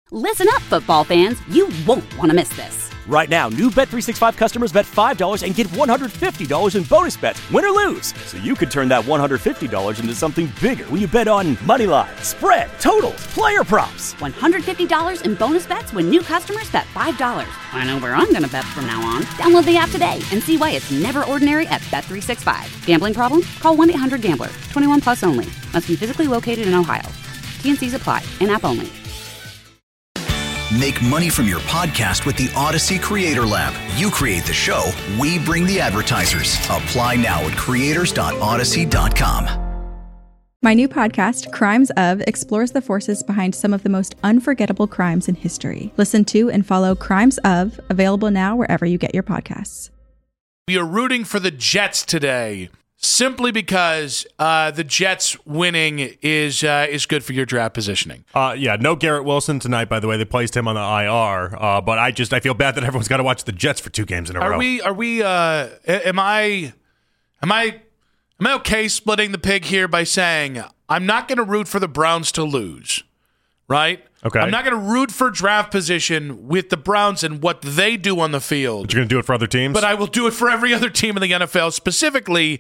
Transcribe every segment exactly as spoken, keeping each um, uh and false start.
Listen up, football fans. You won't want to miss this. Right now, new Bet three sixty-five customers bet five dollars and get one hundred fifty dollars in bonus bets, win or lose. So you could turn that one hundred fifty dollars into something bigger when you bet on money line, spread, totals, player props. one hundred fifty dollars in bonus bets when new customers bet five dollars. I know where I'm going to bet from now on. Download the app today and see why it's never ordinary at Bet three sixty-five. Gambling problem? Call one eight hundred gambler. twenty-one plus only. Must be physically located in Ohio. T N Cs apply. In-app only. Make money from your podcast with the Odyssey Creator Lab. You create the show, we bring the advertisers. Apply now at creators dot odyssey dot com. My new podcast, Crimes Of, explores the forces behind some of the most unforgettable crimes in history. Listen to and follow Crimes Of, available now wherever you get your podcasts. We are rooting for the Jets today, simply because uh, the Jets winning is uh, is good for your draft positioning. Uh, yeah, no Garrett Wilson tonight, by the way. They placed him on the I R. Uh, but I just I feel bad that everyone's got to watch the Jets for two games in a are row. We, are we, uh, am I, am I, am I okay splitting the pig here by saying I'm not going to root for the Browns to lose, right? Okay. I'm not going to root for draft position with the Browns and what they do on the field. But you're going to do it for other teams? But I will do it for every other team in the N F L, specifically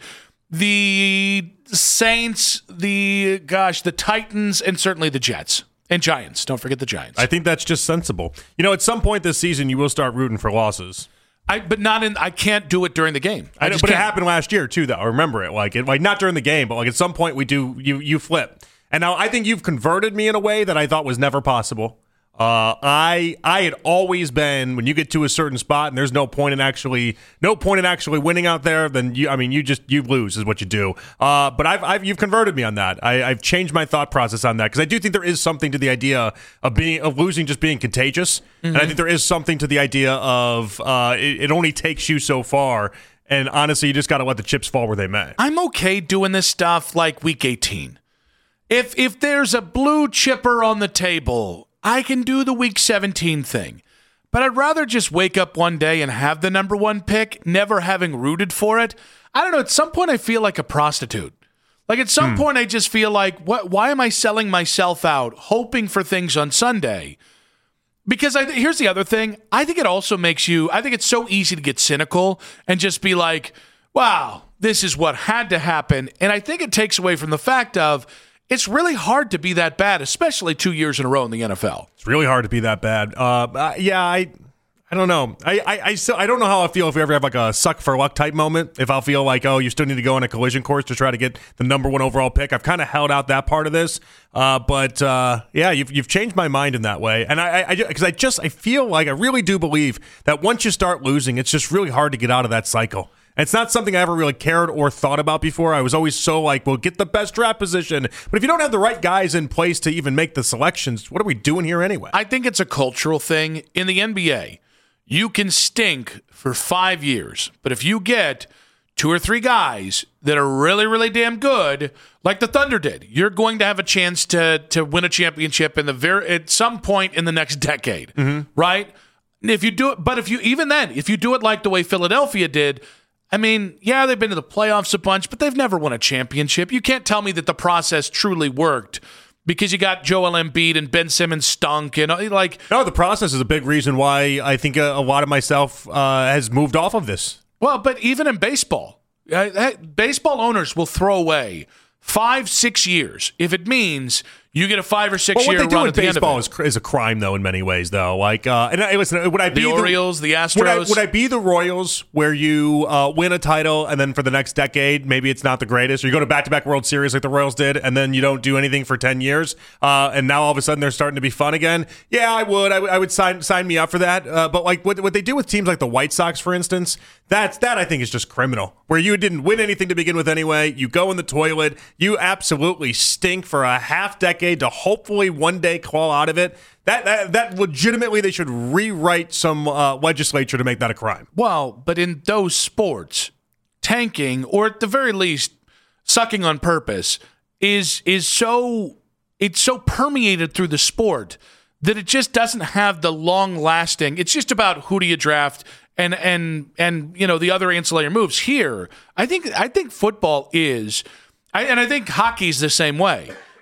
the Saints, the, gosh, the Titans, and certainly the Jets. And Giants. Don't forget the Giants. I think that's just sensible. You know, at some point this season, you will start rooting for losses. I, but not in. I can't do it during the game. I, I know, just but can't. it happened last year too, though. I remember it. Like, it, like not during the game, but like at some point we do. You you flip, and now I think you've converted me in a way that I thought was never possible. Uh, I I had always been, when you get to a certain spot and there's no point in actually no point in actually winning out there, then you I mean you just you lose is what you do. Uh, but I've, I've you've converted me on that. I, I've changed my thought process on that because I do think there is something to the idea of being of losing just being contagious, mm-hmm. and I think there is something to the idea of uh, it, it only takes you so far. And honestly, you just got to let the chips fall where they may. I'm okay doing this stuff like week eighteen. If if there's a blue chipper on the table, I can do the week seventeen thing, but I'd rather just wake up one day and have the number one pick, never having rooted for it. I don't know. At some point, I feel like a prostitute. Like at some hmm. point, I just feel like, what? Why am I selling myself out, hoping for things on Sunday? Because I, here's the other thing. I think it also makes you, I think it's so easy to get cynical and just be like, wow, this is what had to happen. And I think it takes away from the fact of, it's really hard to be that bad, especially two years in a row in the N F L. It's really hard to be that bad. Uh, uh, yeah, I, I don't know. I, I, I still, I don't know how I feel if we ever have like a suck for luck type moment. If I'll feel like, oh, you still need to go on a collision course to try to get the number one overall pick. I've kind of held out that part of this, uh, but uh, yeah, you've you've changed my mind in that way. And I, I, because I, I just, I feel like I really do believe that once you start losing, it's just really hard to get out of that cycle. It's not something I ever really cared or thought about before. I was always so like, well, get the best draft position. But if you don't have the right guys in place to even make the selections, what are we doing here anyway? I think it's a cultural thing. In the N B A, you can stink for five years. But if you get two or three guys that are really, really damn good, like the Thunder did, you're going to have a chance to to win a championship in the very at some point in the next decade, mm-hmm. right? If you do it, but if you even then, if you do it like the way Philadelphia did, I mean, yeah, they've been to the playoffs a bunch, but they've never won a championship. You can't tell me that the process truly worked because you got Joel Embiid and Ben Simmons stunk. And like, no, the process is a big reason why I think a, a lot of myself uh, has moved off of this. Well, but even in baseball, uh, baseball owners will throw away five, six years if it means you get a five or six well, year run at the end of it. What they do with baseball is, is a crime, though, in many ways, though. Like, uh, and I, listen, would I be the Orioles, the, the Astros? Would I, would I be the Royals, where you uh, win a title and then for the next decade, maybe it's not the greatest, or you go to back-to-back World Series like the Royals did, and then you don't do anything for ten years, uh, and now all of a sudden they're starting to be fun again? Yeah, I would. I, w- I would sign sign me up for that. Uh, but like what what they do with teams like the White Sox, for instance, that's that I think is just criminal. Where you didn't win anything to begin with anyway, you go in the toilet, you absolutely stink for a half decade to hopefully one day claw out of it. That that, that legitimately they should rewrite some uh, legislature to make that a crime. Well, but in those sports, tanking, or at the very least sucking on purpose, is is so it's so permeated through the sport that it just doesn't have the long lasting. It's just about who do you draft and and and you know the other ancillary moves. Here, I think I think football is, I, and I think hockey's the same way.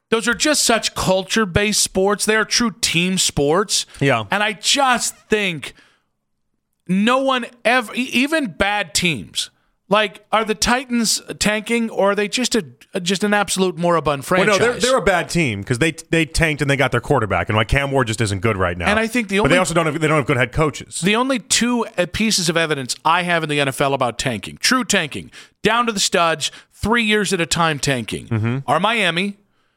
Those are just such culture-based sports. They are true team sports. Yeah. And I just think no one ever, even bad teams, like, are the Titans tanking, or are they just a just an absolute moribund franchise? Well, no, they're, they're a bad team because they they tanked and they got their quarterback, and like Cam Ward just isn't good right now. And I think the only, but they also don't have they don't have good head coaches. The only two pieces of evidence I have in the N F L about tanking, true tanking, down to the studs, three years at a time tanking, mm-hmm. are Miami.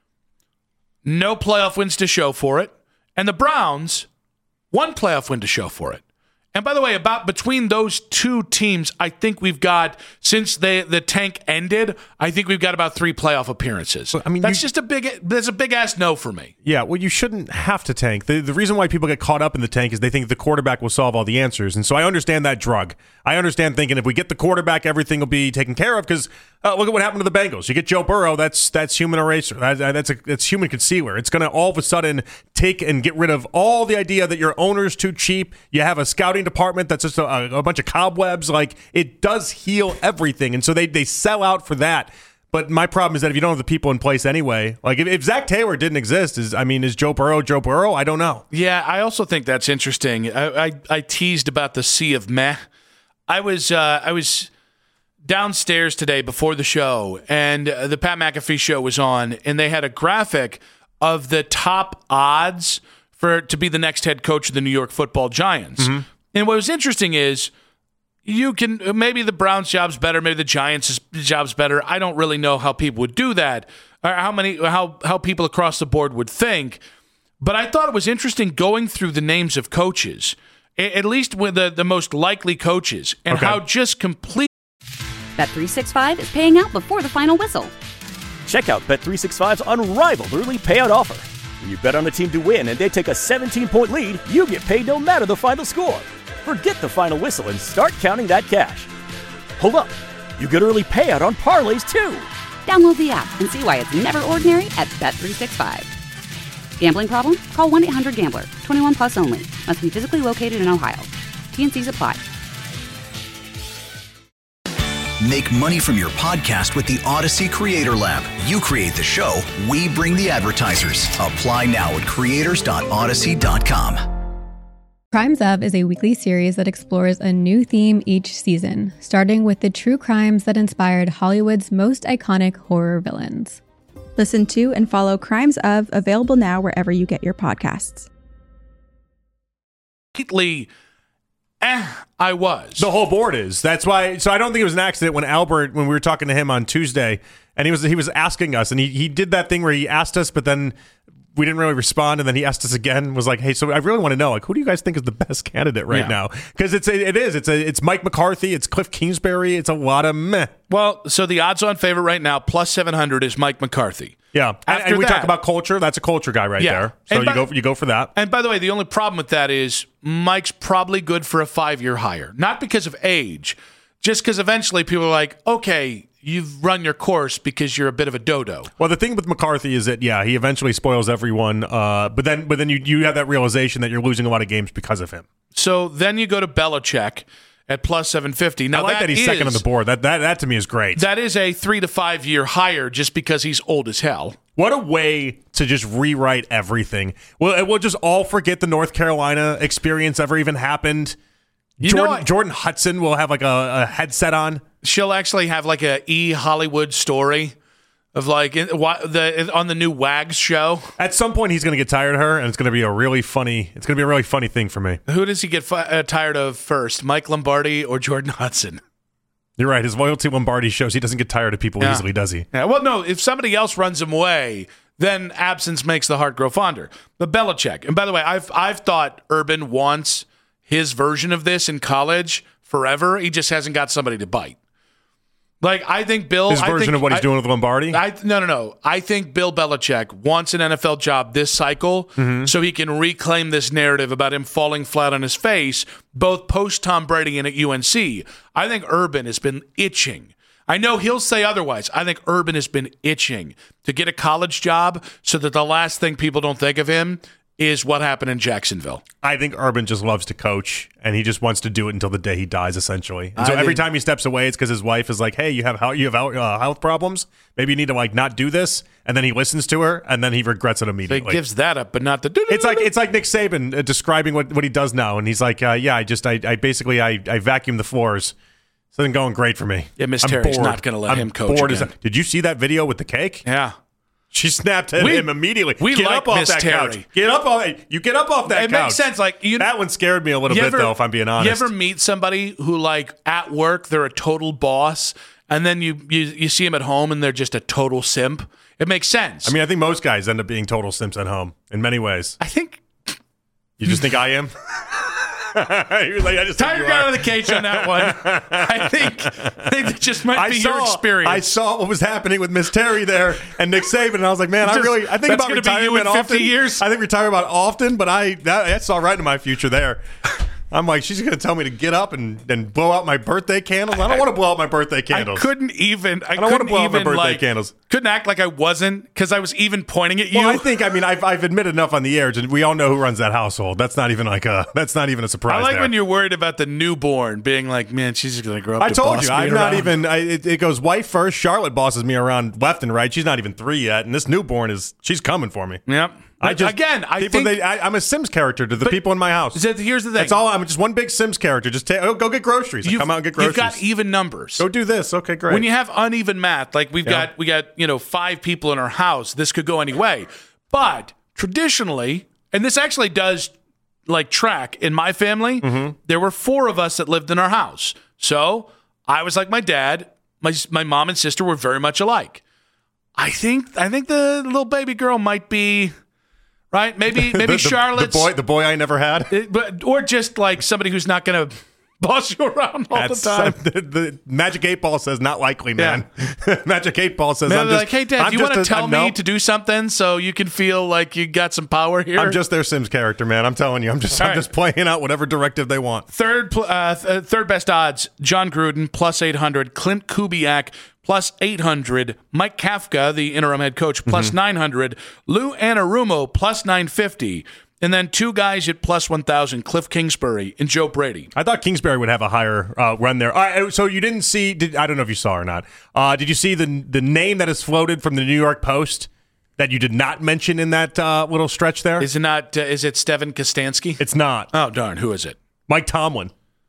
No playoff wins to show for it. And the Browns, one playoff win to show for it. And by the way, about between those two teams, I think we've got, since they, the tank ended, I think we've got about three playoff appearances. I mean, that's you, just a big, that's a big ass no for me. Yeah, well, you shouldn't have to tank. The, the reason why people get caught up in the tank is they think the quarterback will solve all the answers. And so I understand that drug. I understand thinking if we get the quarterback, everything will be taken care of because uh, look at what happened to the Bengals. You get Joe Burrow, that's that's human eraser. That, that's a that's human concealer. It's going to all of a sudden take and get rid of all the idea that your owner's too cheap. You have a scouting department that's just a, a bunch of cobwebs. Like, it does heal everything. And so they, they sell out for that. But my problem is that if you don't have the people in place anyway, like if, if Zach Taylor didn't exist, is I mean, is Joe Burrow Joe Burrow? I don't know. Yeah, I also think that's interesting. I, I, I teased about the sea of meh. I was uh, I was downstairs today before the show, and uh, the Pat McAfee show was on, and they had a graphic of the top odds for to be the next head coach of the New York Football Giants. Mm-hmm. And what was interesting is you can maybe the Browns' job's better, maybe the Giants' job's better. I don't really know how people would do that, or how many how how people across the board would think. But I thought it was interesting going through the names of coaches, at least with the, the most likely coaches, and okay. how just complete. Bet three sixty-five is paying out before the final whistle. Check out Bet three sixty-five's unrivaled early payout offer. When you bet on a team to win and they take a seventeen-point lead, you get paid no matter the final score. Forget the final whistle and start counting that cash. Hold up. You get early payout on parlays, too. Download the app and see why it's never ordinary at Bet three sixty-five. Gambling problem? Call one eight hundred gambler. twenty-one plus only. Must be physically located in Ohio. T N Cs apply. Make money from your podcast with the Odyssey Creator Lab. You create the show, we bring the advertisers. Apply now at creators dot odyssey dot com. Crimes Of is a weekly series that explores a new theme each season, starting with the true crimes that inspired Hollywood's most iconic horror villains. Listen to and follow Crimes Of, available now wherever you get your podcasts. Completely, eh, I was. The whole board is. That's why. So I don't think it was an accident when Albert, when we were talking to him on Tuesday, and he was he was asking us, and he he did that thing where he asked us, but then we didn't really respond, and then he asked us again. Was like, hey, so I really want to know, like, who do you guys think is the best candidate right Yeah. now? Because it's a, it is it's a it's Mike McCarthy, it's Cliff Kingsbury, it's a lot of meh. Well, so the odds-on favorite right now, plus seven hundred, is Mike McCarthy. Yeah, and, After and we that- talk about culture. That's a culture guy right Yeah. there. So And you by- go you go for that. And by the way, the only problem with that is Mike's probably good for a five-year hire. Not because of age, just because eventually people are like, okay, you've run your course because you're a bit of a dodo. Well, the thing with McCarthy is that yeah, he eventually spoils everyone. Uh, but then but then you you have that realization that you're losing a lot of games because of him. So then you go to Belichick at plus seven fifty. Now I like that, he's is, second on the board. That that that to me is great. That is a three to five year hire just because he's old as hell. What a way to just rewrite everything. We'll, we'll just all forget the North Carolina experience ever even happened. You know Jordan, what? Jordan Hudson will have like a, a headset on. She'll actually have like a E Hollywood story of like in, wa- the on the new Wags show. At some point, he's going to get tired of her, and it's going to be a really funny. It's going to be a really funny thing for me. Who does he get fi- uh, tired of first, Mike Lombardi or Jordan Hudson? You're right. His loyalty Lombardi shows he doesn't get tired of people Yeah. easily, does he? Yeah, well, no. If somebody else runs him away, then absence makes the heart grow fonder. But Belichick, and by the way, I've I've thought Urban wants his version of this in college forever. He just hasn't got somebody to bite. Like I think Bill, His I version think, of what he's I, doing with Lombardi. I no no no. I think Bill Belichick wants an N F L job this cycle Mm-hmm. so he can reclaim this narrative about him falling flat on his face, both post Tom Brady and at U N C. I think Urban has been itching. I know he'll say otherwise. I think Urban has been itching to get a college job so that the last thing people don't think of him is what happened in Jacksonville. I think Urban just loves to coach, and he just wants to do it until the day he dies, essentially. And so I every think- time he steps away, it's because his wife is like, hey, you have, you have uh, health problems? Maybe you need to like not do this. And then he listens to her, and then he regrets it So he immediately. gives that up, but not the... It's like it's like Nick Saban uh, describing what, what he does now, and he's like, uh, "Yeah, I just I, I basically I, I vacuum the floors. It's been going great for me." Yeah, Miss I'm Terry's bored. not gonna let I'm him coach bored as again. a- Did you see that video with the cake? Yeah. She snapped at We- him immediately. we get like up off Miss that Terry. couch. Get up off you get up off that It couch. makes sense. Like you, that one scared me a little you bit ever- though, if I'm being honest. You ever meet somebody who, like, at work, they're a total boss, and then you, you, you see them at home and they're just a total simp? It makes sense. I mean, I think most guys end up being total simps at home in many ways. I think... You just think I am? You're like, I just think Tiger you got are. out of the cage on that one. I think, I think it just might I be saw, your experience. I saw what was happening with Miss Terry there and Nick Saban, and I was like, man, I Just- really, I think that's about gonna be you retirement in fifty often. years? I think retirement often, but I that, that saw right into my future there. I'm like, she's going to tell me to get up and, and blow out my birthday candles. I don't want to blow out my birthday candles. I couldn't even. I, don't wanna couldn't blow out my even birthday like, candles. Couldn't act like I wasn't because I was even pointing at you. Well, I think, I mean, I've, I've admitted enough on the air. To, we all know who runs that household. That's not even like a, that's not even a surprise. I like there. when you're worried about the newborn being like, man, she's just gonna grow up. I to told boss you, me I'm not around." even. I, it, it goes wife first. Charlotte bosses me around left and right. She's not even three yet, and this newborn is. She's coming for me. Yep. I just again, I people, think they, I, I'm a Sims character to the But- people in my house. that- here's the thing. That's all. I'm just one big Sims character. Just ta- oh, go get groceries. I You've, come out and get groceries. you've got even numbers. go do this. Okay, great. When you have uneven math, like we've Yeah. got, we got you know five people in our house. This could go any way. But traditionally, and this actually does like track in my family, Mm-hmm. there were four of us that lived in our house. So I was like my dad. My my mom and sister were very much alike. I think I think the little baby girl might be right. Maybe maybe the, the- Charlotte's the boy, the boy I never had. it- but or just like somebody who's not going to boss you around all That's the time. some- the, the Magic Eight Ball says not likely, man. Magic Eight Ball says Man, I'm they're just like, hey, Dad, I'm do you want to just a- tell I'm- me no, to do something so you can feel like you got some power here? I'm just their Sims character, man. I'm telling you, I'm just All I'm right. just playing out whatever directive they want. third pl- uh, th- third best odds: John Gruden plus eight hundred, Clint Kubiak plus eight hundred, Mike Kafka, the interim head coach, plus Mm-hmm. nine hundred, Lou Anarumo plus nine fifty, and then two guys at plus one thousand: Cliff Kingsbury and Joe Brady. I thought Kingsbury would have a higher uh, run there. All right, so you didn't see? Did, I don't know if you saw or not. Uh, did you see the the name that is floated from the New York Post that you did not mention in that uh, little stretch there? Is it not? Uh, is it Steven Kostansky? It's not Oh darn! Who is it? Mike Tomlin.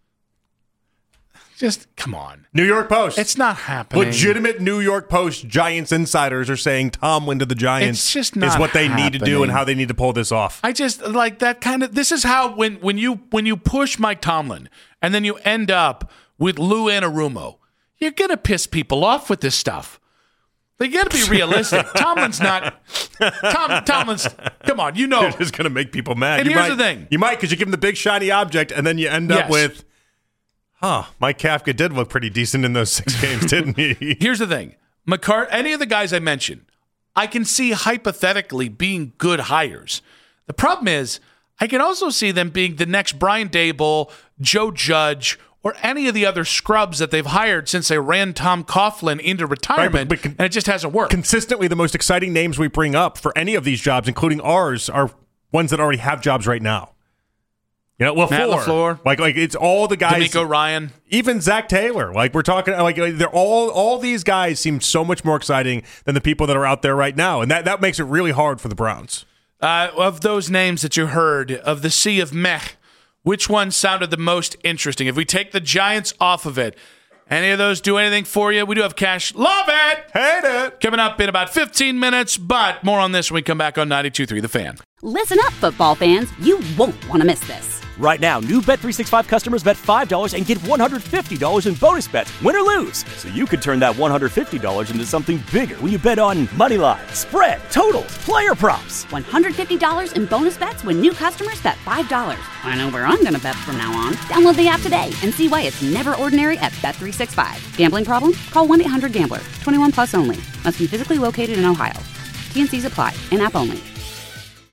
Just come on. New York Post. It's not happening. legitimate New York Post Giants insiders are saying Tomlin to the Giants It's just is not what they need to do happening. and how they need to pull this off. I just like that kind of. This is how when when you when you push Mike Tomlin and then you end up with Lou Anarumo, you're gonna piss people off with this stuff. They got to be realistic. Tomlin's not. Tom Tomlin's. Come on, you know. It's just going to make people mad. And You here's might- the thing. You might because you give them the big shiny object and then you end up Yes. with, huh, Mike Kafka did look pretty decent in those six games, didn't he? Here's the thing, McCart. Any of the guys I mentioned, I can see hypothetically being good hires. The problem is, I can also see them being the next Brian Daboll, Joe Judge, or any of the other scrubs that they've hired since they ran Tom Coughlin into retirement, but con- and it just hasn't worked. Consistently, the most exciting names we bring up for any of these jobs, including ours, are ones that already have jobs right now. You know, well, Matt four. LaFleur. like like it's all the guys. D'Amico Ryan. Even Zach Taylor. Like we're talking, like they're all all these guys seem so much more exciting than the people that are out there right now, and that that makes it really hard for the Browns. Uh, of those names that you heard, of the sea of meh, which one sounded the most interesting? If we take the Giants off of it, any of those do anything for you? We do have cash. Love it! Hate it. Coming up in about fifteen minutes, but more on this when we come back on ninety-two point three The Fan. Listen up, football fans. You won't want to miss this. Right now, new Bet three sixty-five customers bet five dollars and get one hundred fifty dollars in bonus bets, win or lose. So you could turn that one hundred fifty dollars into something bigger when you bet on money line, spread, totals, player props. one hundred fifty dollars in bonus bets when new customers bet five dollars. I know where I'm going to bet from now on. Download the app today and see why it's never ordinary at Bet three sixty-five. Gambling problem? Call one eight hundred gambler. twenty-one plus only. Must be physically located in Ohio. T and C's apply. In-app only.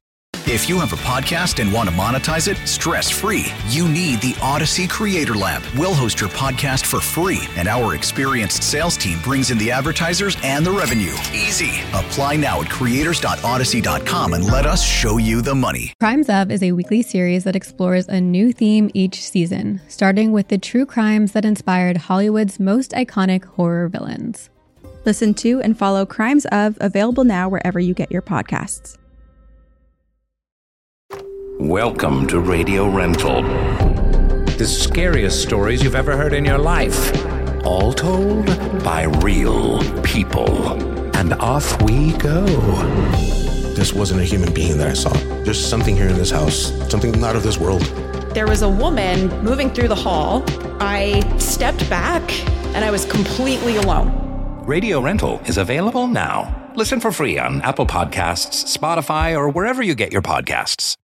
If you have a podcast and want to monetize it stress-free, you need the Odyssey Creator Lab. We'll host your podcast for free, and our experienced sales team brings in the advertisers and the revenue. Easy. Apply now at creators dot odyssey dot com and let us show you the money. Crimes Of is a weekly series that explores a new theme each season, starting with the true crimes that inspired Hollywood's most iconic horror villains. Listen to and follow Crimes Of, available now wherever you get your podcasts. Welcome to Radio Rental. The scariest stories you've ever heard in your life. All told by real people. And off we go. This wasn't a human being that I saw. There's something here in this house, something not of this world. There was a woman moving through the hall. I stepped back and I was completely alone. Radio Rental is available now. Listen for free on Apple Podcasts, Spotify, or wherever you get your podcasts.